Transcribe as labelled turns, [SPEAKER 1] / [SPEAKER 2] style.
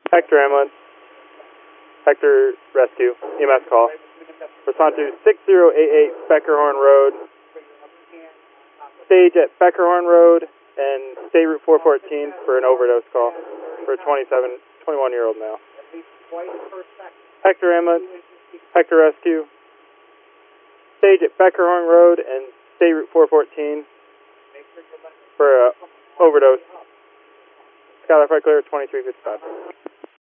[SPEAKER 1] Hector ambulance. Hector rescue. EMS call. Respond to 6088 Beckerhorn Road. Stage at Beckerhorn Road and State Route 414 for an overdose call for a 21-year-old male. Hector ambulance. Hector rescue. Stage at Beckerhorn Road and State Route 414 for a overdose. Skylar Flight Clear 2355.